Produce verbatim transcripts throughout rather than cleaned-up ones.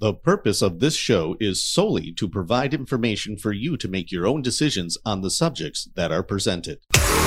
The purpose of this show is solely to provide information for you to make your own decisions on the subjects that are presented.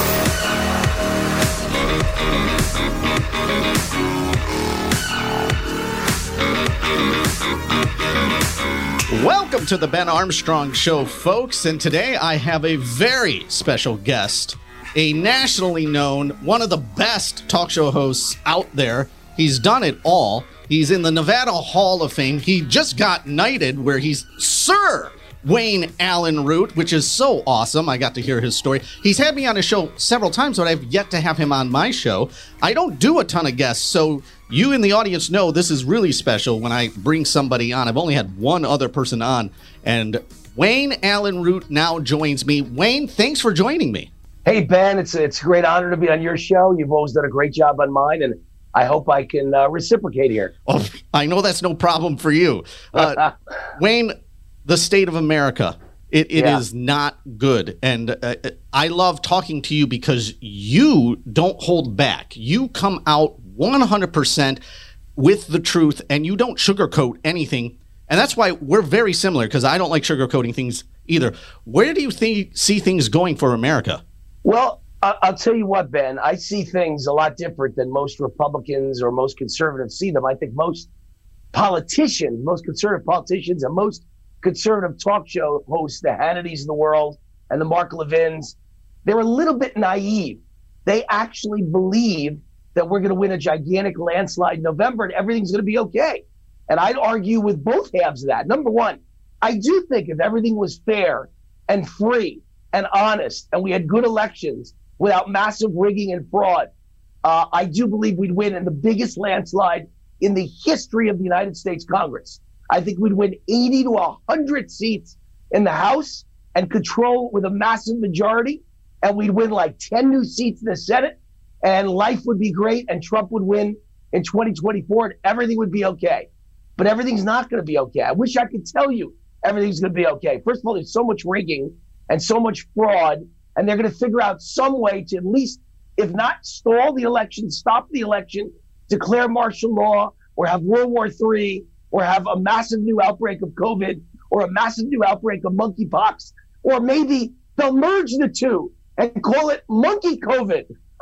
Welcome to the Ben Armstrong Show, folks, and today I have a very special guest, a nationally known, one of the best talk show hosts out there. He's done it all. He's in the Nevada Hall of Fame. He just got knighted where he's Sir Wayne Allyn Root, which is so awesome. I got to hear his story. He's had me on his show several times, but I've yet to have him on my show. I don't do a ton of guests, so you in the audience know this is really special when I bring somebody on. I've only had one other person on, and Wayne Allyn Root now joins me. Wayne, thanks for joining me. Hey, Ben, it's, it's a great honor to be on your show. You've always done a great job on mine, and I hope I can uh, reciprocate here. Oh, I know that's no problem for you. Uh, Wayne, the state of America, it, it yeah. is not good. And uh, I love talking to you because you don't hold back. You come out one hundred percent with the truth, and you don't sugarcoat anything. And that's why we're very similar, because I don't like sugarcoating things either. Where do you think, see things going for America? Well, I'll tell you what, Ben, I see things a lot different than most Republicans or most conservatives see them. I think most politicians, most conservative politicians and most conservative talk show hosts, the Hannitys of the world and the Mark Levins, they're a little bit naive. They actually believe that we're going to win a gigantic landslide in November and everything's going to be okay. And I'd argue with both halves of that. Number one, I do think if everything was fair and free and honest and we had good elections without massive rigging and fraud, uh, I do believe we'd win in the biggest landslide in the history of the United States Congress. I think we'd win eighty to one hundred seats in the House and control with a massive majority, and we'd win like ten new seats in the Senate, and life would be great, and Trump would win in twenty twenty-four, and everything would be okay. But everything's not going to be okay. I wish I could tell you everything's going to be okay. First of all, there's so much rigging and so much fraud, and they're going to figure out some way to at least, if not stall the election, stop the election, declare martial law, or have World War Three, or have a massive new outbreak of COVID, or a massive new outbreak of monkeypox, or maybe they'll merge the two and call it monkey COVID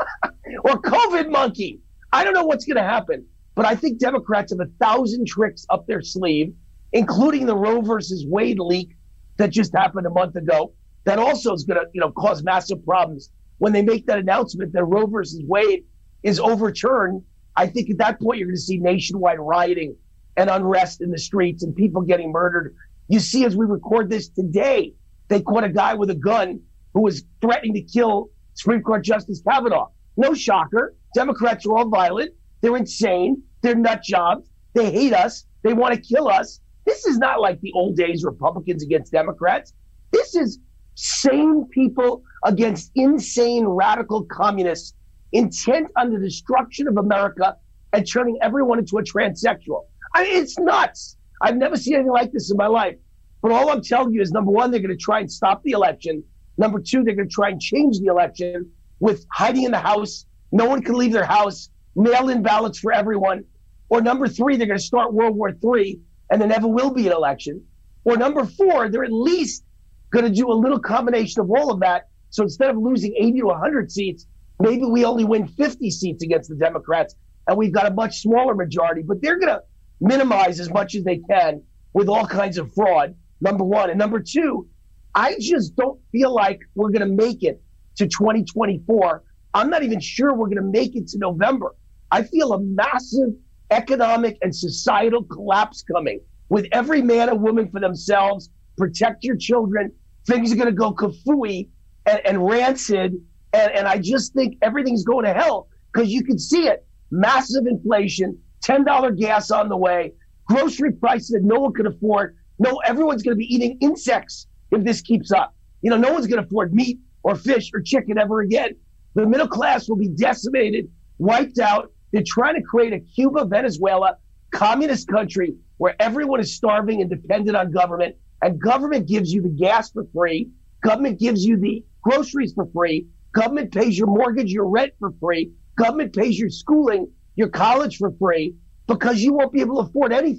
or COVID monkey. I don't know what's going to happen, but I think Democrats have a thousand tricks up their sleeve, including the Roe versus Wade leak that just happened a month ago. That also is going to, you know, cause massive problems when they make that announcement that Roe versus Wade is overturned. I think at that point you're going to see nationwide rioting and unrest in the streets and people getting murdered. You see, as we record this today, they caught a guy with a gun who was threatening to kill Supreme Court Justice Kavanaugh. No shocker. Democrats are all violent. They're insane. They're nut jobs. They hate us. They want to kill us. This is not like the old days Republicans against Democrats. This is sane people against insane radical communists intent on the destruction of America and turning everyone into a transsexual. I mean, it's nuts. I've never seen anything like this in my life. But all I'm telling you is, number one, they're going to try and stop the election. Number two, they're going to try and change the election with hiding in the house. No one can leave their house. Mail-in ballots for everyone. Or number three, they're going to start World War Three and there never will be an election. Or number four, they're at least going to do a little combination of all of that. So instead of losing eighty to one hundred seats, maybe we only win fifty seats against the Democrats, and we've got a much smaller majority. But they're going to minimize as much as they can with all kinds of fraud, number one. And number two, I just don't feel like we're going to make it to twenty twenty-four. I'm not even sure we're going to make it to November. I feel a massive economic and societal collapse coming with every man and woman for themselves. Protect your children. Things are going to go kafooey and, and rancid. And, and I just think everything's going to hell because you can see it. Massive inflation, ten dollars gas on the way, grocery prices that no one can afford. No, everyone's going to be eating insects if this keeps up. You know, no one's going to afford meat or fish or chicken ever again. The middle class will be decimated, wiped out. They're trying to create a Cuba, Venezuela, communist country where everyone is starving and dependent on government. And government gives you the gas for free. Government gives you the groceries for free. Government pays your mortgage, your rent for free. Government pays your schooling, your college for free, because you won't be able to afford anything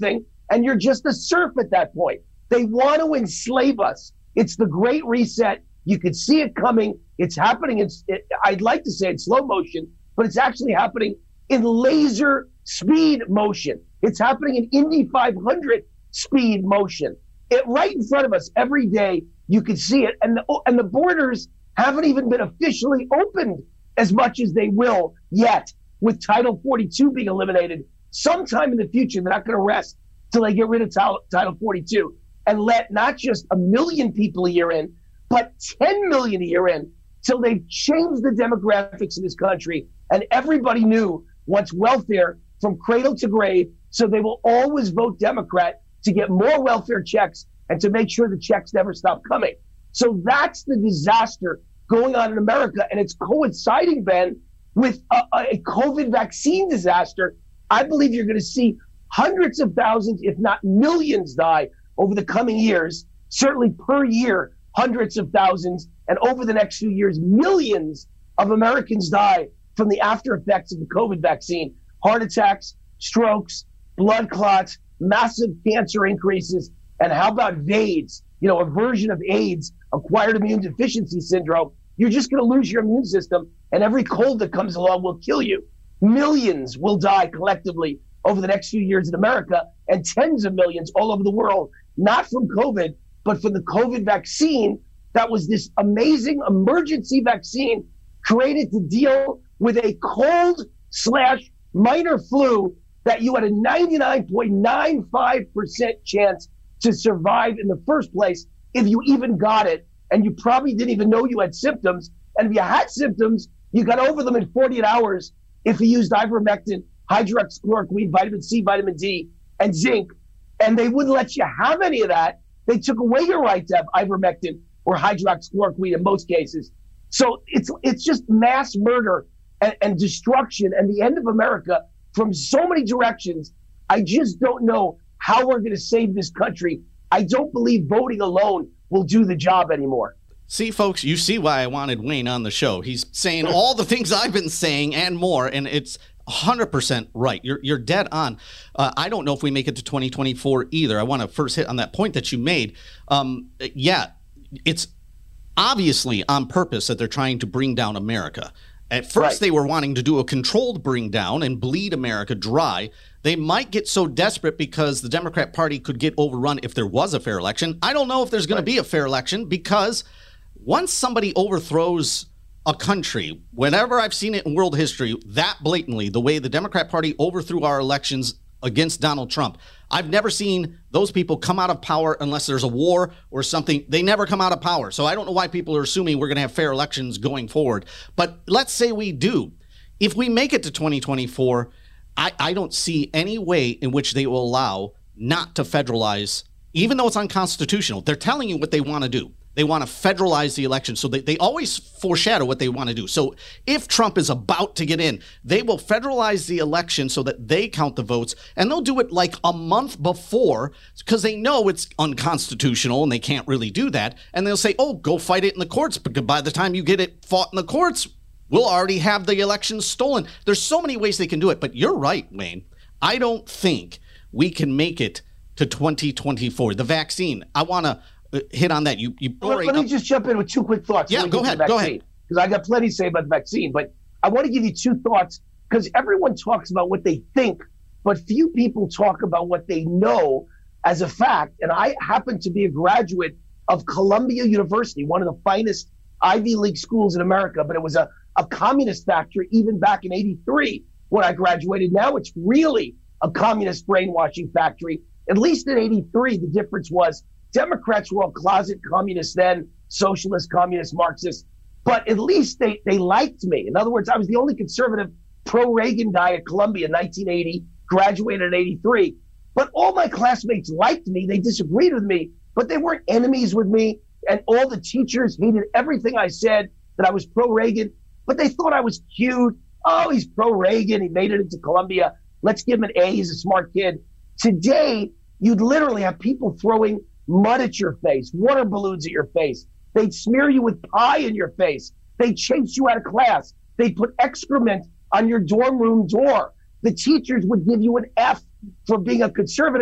and you're just a serf at that point. They want to enslave us. It's the Great Reset. You could see it coming. It's happening in, I'd like to say in slow motion, but it's actually happening in laser speed motion. It's happening in Indy five hundred speed motion. It right in front of us every day. You can see it. And the, and the borders haven't even been officially opened as much as they will yet, with Title forty-two being eliminated. Sometime in the future, they're not going to rest till they get rid of Title, Title forty-two and let not just a million people a year in, but ten million a year in, till they've changed the demographics in this country. And everybody knew wants welfare from cradle to grave, so they will always vote Democrat to get more welfare checks and to make sure the checks never stop coming. So that's the disaster going on in America. And it's coinciding, Ben, with a, a COVID vaccine disaster. I believe you're going to see hundreds of thousands, if not millions, die over the coming years, certainly per year, hundreds of thousands. And over the next few years, millions of Americans die from the after effects of the COVID vaccine. Heart attacks, strokes, blood clots, massive cancer increases. And how about AIDS? You know, a version of AIDS, acquired immune deficiency syndrome. You're just going to lose your immune system, and every cold that comes along will kill you. Millions will die collectively over the next few years in America, and tens of millions all over the world, not from COVID, but from the COVID vaccine. That was this amazing emergency vaccine created to deal with a cold slash minor flu that you had a ninety-nine point nine five percent chance to survive in the first place if you even got it. And you probably didn't even know you had symptoms. And if you had symptoms, you got over them in forty-eight hours if you used ivermectin, hydroxychloroquine, vitamin C, vitamin D, and zinc. And they wouldn't let you have any of that. They took away your right to have ivermectin or hydroxychloroquine in most cases. So it's it's just mass murder and, and destruction and the end of America from so many directions. I just don't know how we're going to save this country. I don't believe voting alone will do the job anymore. See, folks, you see why I wanted Wayne on the show. He's saying all the things I've been saying and more, and it's one hundred percent right. You're you're dead on. Uh, I don't know if we make it to twenty twenty-four either. I want to first hit on that point that you made. Um, yeah, it's obviously on purpose that they're trying to bring down America. At first, right. They were wanting to do a controlled bring down and bleed America dry. They might get so desperate because the Democrat Party could get overrun if there was a fair election. I don't know if there's going right. to be a fair election, because once somebody overthrows a country, whenever I've seen it in world history, that blatantly, the way the Democrat Party overthrew our elections against Donald Trump, I've never seen those people come out of power unless there's a war or something. They never come out of power. So I don't know why people are assuming we're going to have fair elections going forward. But let's say we do. If we make it to twenty twenty-four, I, I don't see any way in which they will allow not to federalize, even though it's unconstitutional. They're telling you what they want to do. They want to federalize the election. So they, they always foreshadow what they want to do. So if Trump is about to get in, they will federalize the election so that they count the votes. And they'll do it like a month before, because they know it's unconstitutional and they can't really do that. And they'll say, oh, go fight it in the courts, because by the time you get it fought in the courts, we'll already have the election stolen. There's so many ways they can do it. But you're right, Wayne. I don't think we can make it to twenty twenty-four. The vaccine, I want to hit on that. You, you. Let, let me just jump in with two quick thoughts. Yeah, go ahead. Go ahead. Because I got plenty to say about the vaccine, but I want to give you two thoughts, because everyone talks about what they think, but few people talk about what they know as a fact. And I happen to be a graduate of Columbia University, one of the finest Ivy League schools in America, but it was a, a communist factory even back in eighty-three when I graduated. Now it's really a communist brainwashing factory. At least in eighty-three, the difference was Democrats were all closet communists then, socialist, communist, Marxist, but at least they, they liked me. In other words, I was the only conservative pro-Reagan guy at Columbia in nineteen eighty, graduated in eighty-three. But all my classmates liked me. They disagreed with me, but they weren't enemies with me. And all the teachers hated everything I said, that I was pro-Reagan, but they thought I was cute. Oh, he's pro-Reagan. He made it into Columbia. Let's give him an A. He's a smart kid. Today, you'd literally have people throwing mud at your face, water balloons at your face. They'd smear you with pie in your face. They'd chase you out of class. They'd put excrement on your dorm room door. The teachers would give you an F for being a conservative,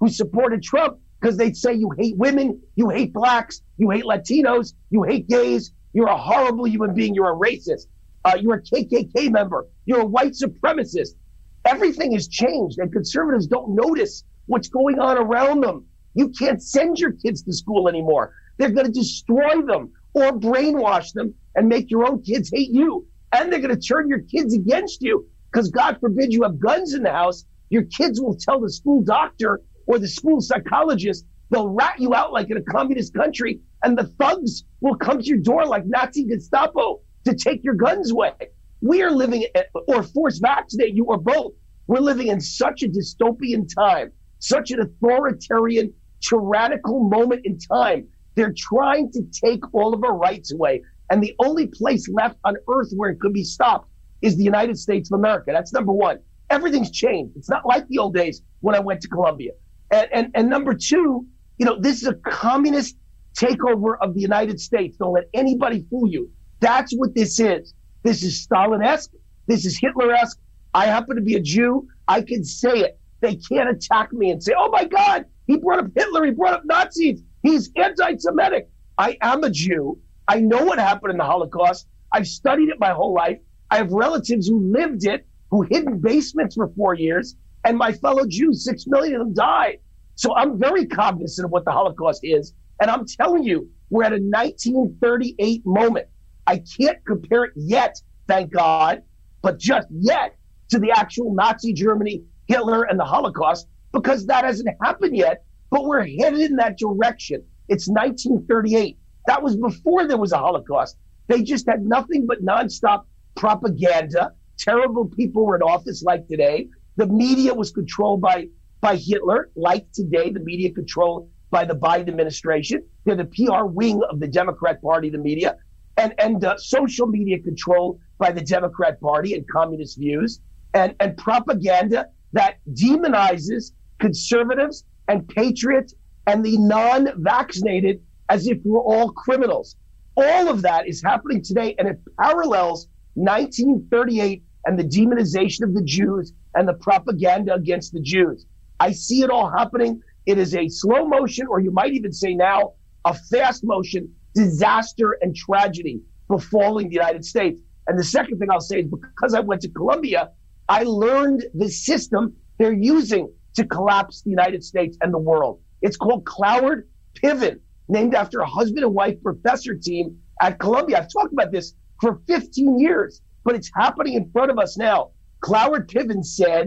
who supported Trump because they'd say you hate women, you hate blacks, you hate Latinos, you hate gays, you're a horrible human being, you're a racist, uh, you're a K K K member, you're a white supremacist. Everything has changed, and conservatives don't notice what's going on around them. You can't send your kids to school anymore. They're going to destroy them or brainwash them and make your own kids hate you. And they're going to turn your kids against you because, God forbid, you have guns in the house. Your kids will tell the school doctor or the school psychologist. They'll rat you out like in a communist country, and the thugs will come to your door like Nazi Gestapo to take your guns away. We are living, or force vaccinate you, or both. We're living in such a dystopian time, such an authoritarian, tyrannical moment in time. They're trying to take all of our rights away. And the only place left on earth where it could be stopped is the United States of America. That's number one. Everything's changed. It's not like the old days when I went to Colombia. And, and, and number two, you know, this is a communist takeover of the United States. Don't let anybody fool you. That's what this is. This is Stalin-esque. This is Hitler-esque. I happen to be a Jew. I can say it. They can't attack me and say, oh, my God, he brought up Hitler. He brought up Nazis. He's anti-Semitic. I am a Jew. I know what happened in the Holocaust. I've studied it my whole life. I have relatives who lived it, who hid in basements for four years. And my fellow Jews, six million of them died. So I'm very cognizant of what the Holocaust is. And I'm telling you, we're at a nineteen thirty-eight moment. I can't compare it yet, thank God, but just yet to the actual Nazi Germany, Hitler, and the Holocaust, because that hasn't happened yet, but we're headed in that direction. It's nineteen thirty-eight. That was before there was a Holocaust. They just had nothing but nonstop propaganda. Terrible people were in office like today. The media was controlled by, by Hitler, like today, the media controlled by the Biden administration. They're the P R wing of the Democrat Party, the media, and, and uh, social media controlled by the Democrat Party and communist views, and, and propaganda that demonizes conservatives and patriots and the non-vaccinated as if we're all criminals. All of that is happening today, and it parallels nineteen thirty-eight and the demonization of the Jews and the propaganda against the Jews. I see it all happening. It is a slow motion, or you might even say now, a fast motion, disaster and tragedy befalling the United States. And the second thing I'll say is because I went to Colombia, I learned the system they're using to collapse the United States and the world. It's called Cloward-Piven, named after a husband and wife professor team at Columbia. I've talked about this for fifteen years, but it's happening in front of us now. Cloward-Piven said,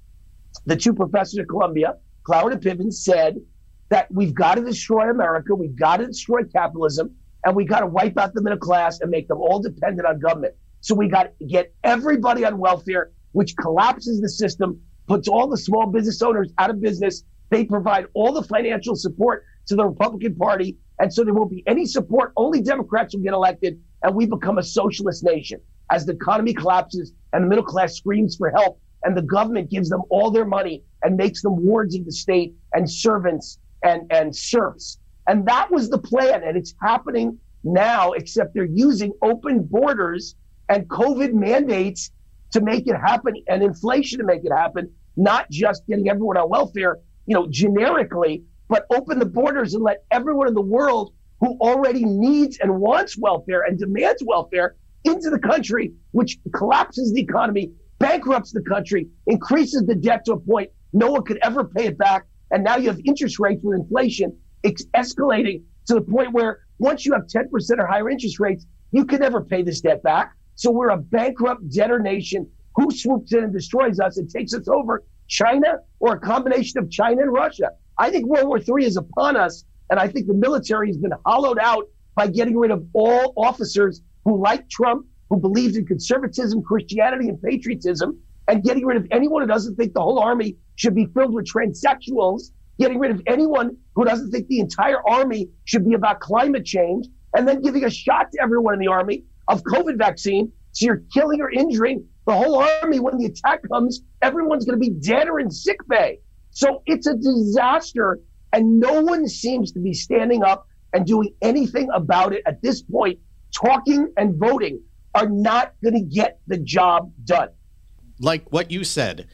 the two professors at Columbia, Cloward and Piven said that we've got to destroy America, we've got to destroy capitalism, and we got to wipe out the middle class and make them all dependent on government. So we got to get everybody on welfare, which collapses the system, puts all the small business owners out of business. They provide all the financial support to the Republican Party, and so there won't be any support. Only Democrats will get elected, and we become a socialist nation. As the economy collapses and the middle class screams for help, and the government gives them all their money and makes them wards of the state and servants and, and serfs. And that was the plan, and it's happening now, except they're using open borders and COVID mandates to make it happen, and inflation to make it happen, not just getting everyone on welfare, you know, generically, but open the borders and let everyone in the world who already needs and wants welfare and demands welfare into the country, which collapses the economy, bankrupts the country, increases the debt to a point no one could ever pay it back. And now you have interest rates with inflation ex- escalating to the point where once you have ten percent or higher interest rates, you can never pay this debt back. So we're a bankrupt debtor nation. Who swoops in and destroys us and takes us over? China, or a combination of China and Russia? I think World War Three is upon us, and I think the military has been hollowed out by getting rid of all officers who like Trump, who believes in conservatism, Christianity, and patriotism, and getting rid of anyone who doesn't think the whole army should be filled with transsexuals, getting rid of anyone who doesn't think the entire army should be about climate change, and then giving a shot to everyone in the army of COVID vaccine. So you're killing or injuring the whole army. When the attack comes, everyone's going to be dead or in sick bay. So it's a disaster, and no one seems to be standing up and doing anything about it at this point. Talking and voting are not going to get the job done. Like what you said,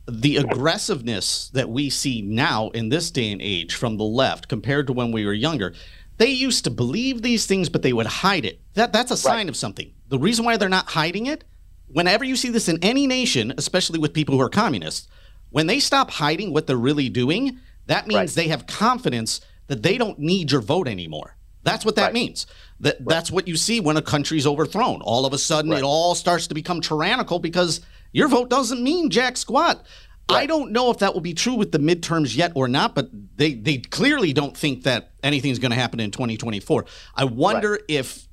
the aggressiveness that we see now in this day and age from the left compared to when we were younger, they used to believe these things, but they would hide it. That That's a sign right. of something. The reason why they're not hiding it, whenever you see this in any nation, especially with people who are communists, when they stop hiding what they're really doing, that means right. they have confidence that they don't need your vote anymore. That's what that right. means. That right. That's what you see when a country's overthrown. All of a sudden, right. it all starts to become tyrannical because your vote doesn't mean jack squat. Right. I don't know if that will be true with the midterms yet or not, but they, they clearly don't think that anything's going to happen in twenty twenty-four. I wonder right. if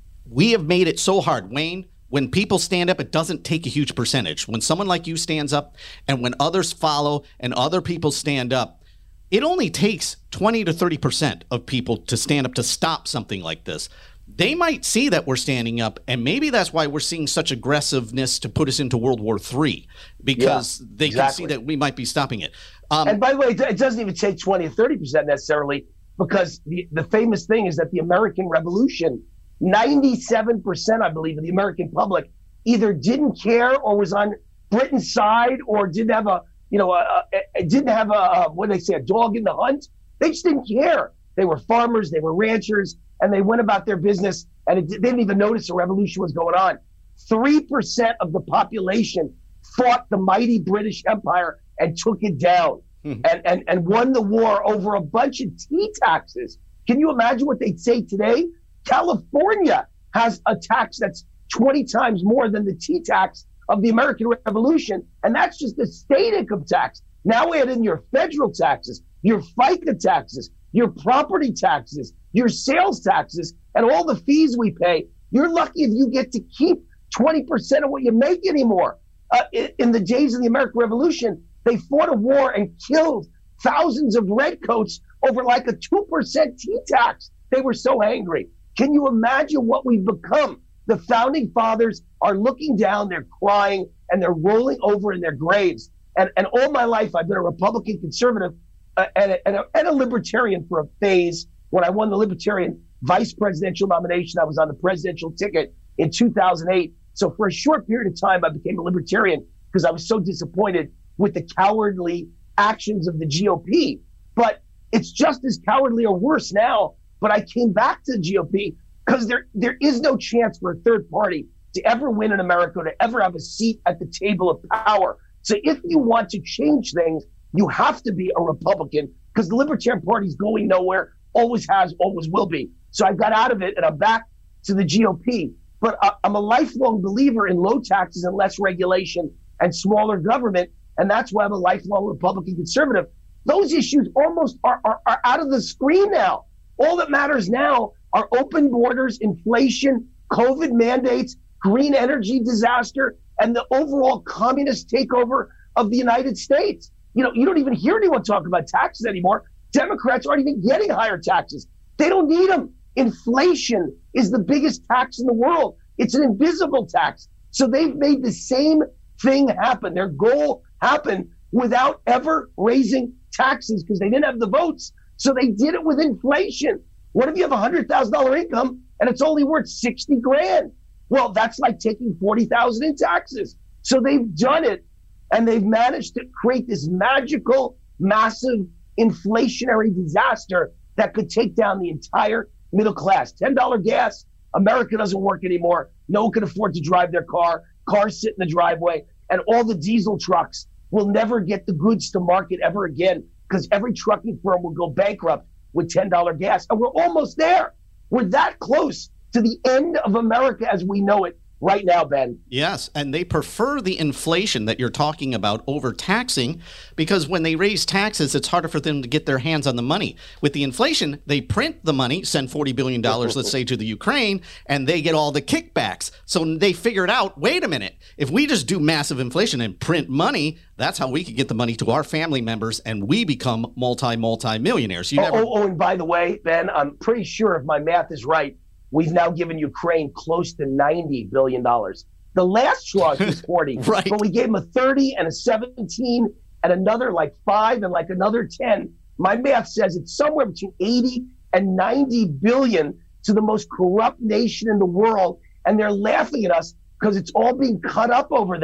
we have made it so hard, Wayne, when people stand up, it doesn't take a huge percentage. When someone like you stands up and when others follow and other people stand up, it only takes twenty to thirty percent of people to stand up to stop something like this. They might see that we're standing up, and maybe that's why we're seeing such aggressiveness to put us into World War Three, because yeah, they exactly. can see that we might be stopping it. Um, and by the way, it doesn't even take twenty or thirty percent necessarily, because the, the famous thing is that the American Revolution, ninety-seven percent, I believe, of the American public either didn't care or was on Britain's side or didn't have a You know, uh, uh, didn't have a, what do they say, a dog in the hunt. They just didn't care. They were farmers, they were ranchers, and they went about their business, and it, they didn't even notice a revolution was going on. Three percent of the population fought the mighty British Empire and took it down, mm-hmm. and, and, and won the war over a bunch of tea taxes. Can you imagine what they'd say today? California has a tax that's twenty times more than the tea tax of the American Revolution, and that's just the state income tax. Now add in your federal taxes, your FICA taxes, your property taxes, your sales taxes, and all the fees we pay. You're lucky if you get to keep twenty percent of what you make anymore. Uh, in, in the days of the American Revolution, they fought a war and killed thousands of redcoats over like a two percent tea tax. They were so angry. Can you imagine what we've become? The founding fathers are looking down, they're crying, and they're rolling over in their graves. And, and all my life, I've been a Republican conservative uh, and, a, and, a, and a libertarian for a phase. When I won the Libertarian vice presidential nomination, I was on the presidential ticket in two thousand eight. So for a short period of time, I became a libertarian because I was so disappointed with the cowardly actions of the G O P. But it's just as cowardly or worse now. But I came back to the G O P because there, there is no chance for a third party to ever win in America, to ever have a seat at the table of power. So if you want to change things, you have to be a Republican, because the Libertarian Party is going nowhere, always has, always will be. So I got out of it and I'm back to the G O P. But I'm a lifelong believer in low taxes and less regulation and smaller government. And that's why I'm a lifelong Republican conservative. Those issues almost are, are, are out of the screen now. All that matters now are open borders, inflation, COVID mandates, green energy disaster, and the overall communist takeover of the United States. You know, you don't even hear anyone talk about taxes anymore. Democrats aren't even getting higher taxes. They don't need them. Inflation is the biggest tax in the world. It's an invisible tax. So they've made the same thing happen. Their goal happened without ever raising taxes because they didn't have the votes. So they did it with inflation. What if you have a one hundred thousand dollars income and it's only worth sixty grand? Well, that's like taking forty thousand in taxes. So they've done it, and they've managed to create this magical, massive inflationary disaster that could take down the entire middle class. ten dollars gas, America doesn't work anymore. No one can afford to drive their car. Cars sit in the driveway, and all the diesel trucks will never get the goods to market ever again because every trucking firm will go bankrupt with ten dollars gas. And we're almost there. We're that close to the end of America as we know it right now, Ben. Yes, and they prefer the inflation that you're talking about over taxing, because when they raise taxes, it's harder for them to get their hands on the money. With the inflation, they print the money, send forty billion dollars, let's say, to the Ukraine, and they get all the kickbacks. So they figured out, wait a minute, if we just do massive inflation and print money, that's how we could get the money to our family members, and we become multi, multi-millionaires. You oh, never... oh, oh, and by the way, Ben, I'm pretty sure if my math is right, we've now given Ukraine close to ninety billion dollars. The last tranche was forty, right. But we gave them a thirty and a seventeen and another like five and like another ten. My math says it's somewhere between eighty and ninety billion to the most corrupt nation in the world. And they're laughing at us because it's all being cut up over there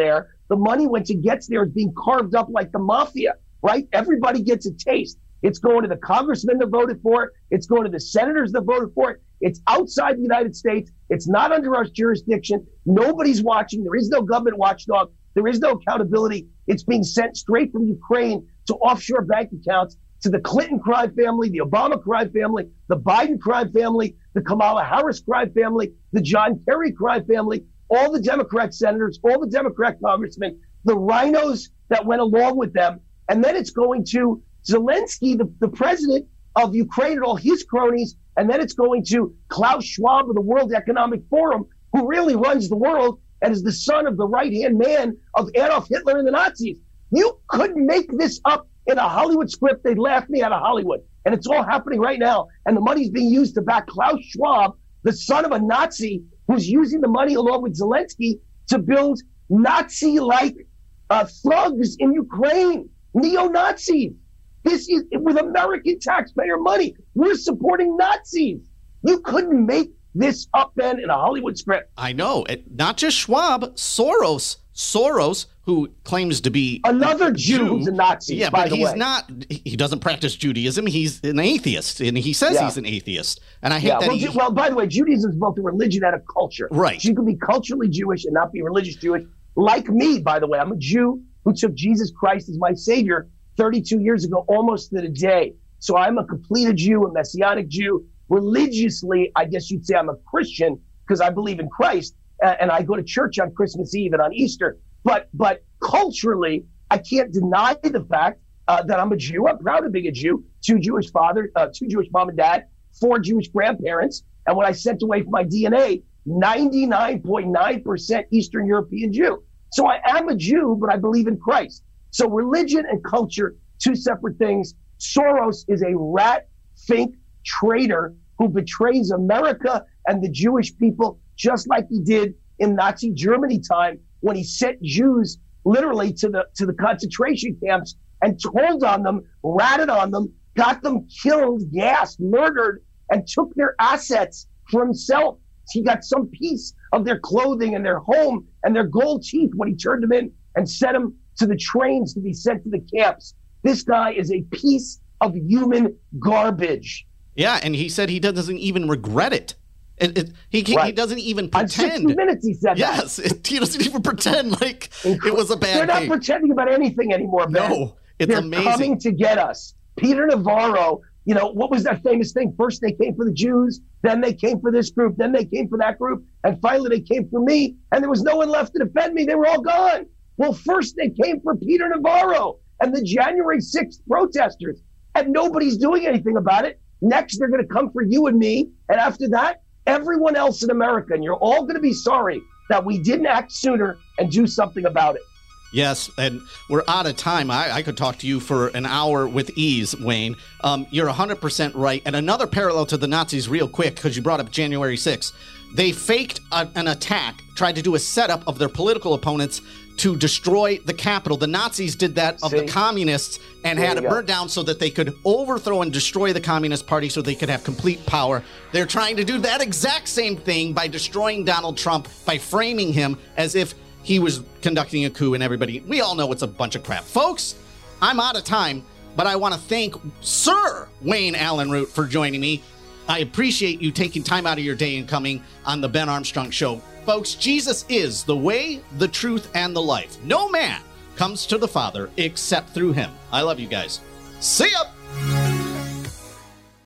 the money, once it gets there, is being carved up like the mafia, right? Everybody gets a taste. It's going to the congressmen that voted for it. It's going to the senators that voted for it. It's outside the United States. It's not under our jurisdiction. Nobody's watching. There is no government watchdog. There is no accountability. It's being sent straight from Ukraine to offshore bank accounts, to the Clinton crime family, the Obama crime family, the Biden crime family, the Kamala Harris crime family, the John Kerry crime family, all the Democrat senators, all the Democrat congressmen, the rhinos that went along with them. And then it's going to Zelensky, the, the president of Ukraine, and all his cronies. And then it's going to Klaus Schwab of the World Economic Forum, who really runs the world and is the son of the right-hand man of Adolf Hitler and the Nazis. You couldn't make this up in a Hollywood script. They'd laugh me out of Hollywood. And it's all happening right now. And the money's being used to back Klaus Schwab, the son of a Nazi, who's using the money along with Zelensky to build Nazi-like uh, thugs in Ukraine, neo-Nazis. This is with American taxpayer money. We're supporting Nazis. You couldn't make this up, Ben, in a Hollywood script. I know. It, not just Schwab, Soros. Soros, who claims to be another Jew, Jew who's a Nazi. Yeah, by but the he's way. not. He doesn't practice Judaism. He's an atheist, and he says yeah. he's an atheist. And I hate yeah, that. Well, he, well, by the way, Judaism is both a religion and a culture. Right. So you can be culturally Jewish and not be religious Jewish. Like me, by the way, I'm a Jew who took Jesus Christ as my savior thirty-two years ago, almost to the day. So I'm a completed Jew, a Messianic Jew. Religiously, I guess you'd say I'm a Christian because I believe in Christ, uh, and I go to church on Christmas Eve and on Easter. But but culturally, I can't deny the fact uh, that I'm a Jew. I'm proud of being a Jew. Two Jewish fathers, uh, two Jewish mom and dad, four Jewish grandparents, and when I sent away from my D N A, ninety-nine point nine percent Eastern European Jew. So I am a Jew, but I believe in Christ. So religion and culture, two separate things. Soros is a rat fink traitor who betrays America and the Jewish people, just like he did in Nazi Germany time when he sent Jews literally to the to the concentration camps and told on them, ratted on them, got them killed, gassed, murdered, and took their assets for himself. He got some piece of their clothing and their home and their gold teeth when he turned them in and sent them to the trains to be sent to the camps. This guy is a piece of human garbage. Yeah, and he said he doesn't even regret it. It, it, he he, right. he doesn't even pretend. On sixty minutes he said yes, that. Yes, he doesn't even pretend like Incre- it was a bad They're not thing. pretending about anything anymore, man. No, it's They're amazing. They're coming to get us. Peter Navarro, you know, what was that famous thing? First they came for the Jews, then they came for this group, then they came for that group, and finally they came for me, and there was no one left to defend me. They were all gone. Well, first they came for Peter Navarro and the January sixth protesters, and nobody's doing anything about it. Next, they're going to come for you and me, and after that, everyone else in America, and you're all going to be sorry that we didn't act sooner and do something about it. Yes, and we're out of time. I, I could talk to you for an hour with ease, Wayne. Um, you're one hundred percent right. And another parallel to the Nazis real quick, because you brought up January sixth. They faked a, an attack, tried to do a setup of their political opponents to destroy the Capitol. The Nazis did that of See? the communists and There had you it go. burned down so that they could overthrow and destroy the Communist Party so they could have complete power. They're trying to do that exact same thing by destroying Donald Trump, by framing him as if he was conducting a coup, and everybody, we all know it's a bunch of crap. Folks, I'm out of time, but I want to thank Sir Wayne Allyn Root for joining me. I appreciate you taking time out of your day and coming on the Ben Armstrong Show. Folks, Jesus is the way, the truth, and the life. No man comes to the Father except through him. I love you guys. See ya!